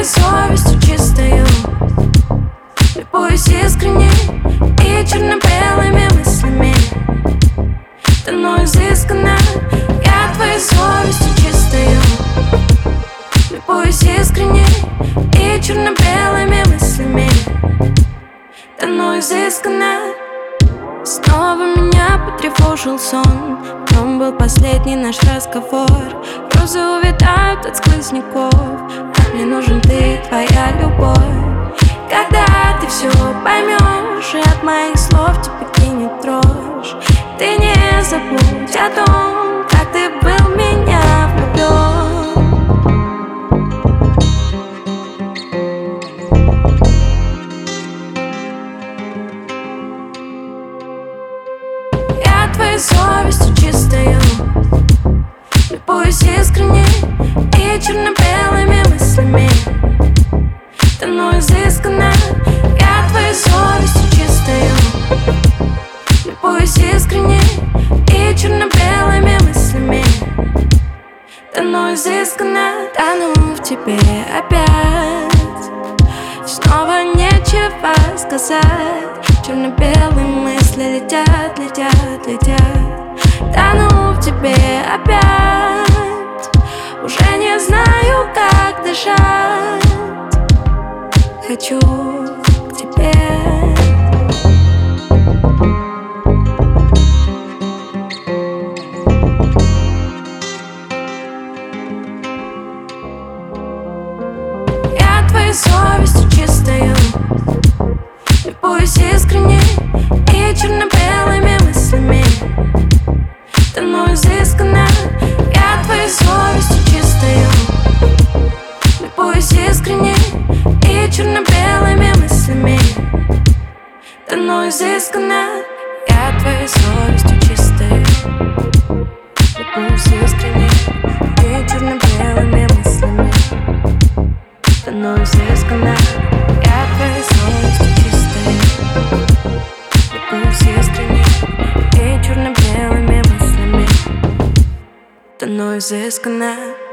твоей совестью чистою, любуюсь искренне и черно-белыми мыслями. Тону изысканно, я твоей совестью чистою, любуюсь искренне и черно-белыми мыслями. Тону изысканно. Снова меня потревожил сон, в нем был последний наш разговор. Розы увядают от сквозняков, а мне нужен ты, твоя любовь. Когда ты все поймешь, и от моих слов тебя кинет дрожь, ты не забудь о том, как ты был в меня влюблен. Я твоей совестью чистою, любуюсь искренне и черно-белыми мыслями. Тону изысканно, я твоей совестью чистою, любуюсь искренне и черно-белыми мыслями. Тону изысканно, тону в тебе опять. Снова нечего сказать, черно-белые мысли летят, летят, летят. Тону в тебе опять, уже не знаю, как дышать. Хочу к тебе. Я твоей совестью чистою, любуюсь искренне и черно-белыми мыслями. Тону изысканно, я твоей совестью чистою, любуюсь искренне и черно-белыми мыслями. Тону изысканно, я твоей совестью чистою, любуюсь искренне и черно-белыми мыслями. Тону изысканно, я твоей совестью чистою, любуюсь искренне и черно-белыми мыслями. Тону изысканно.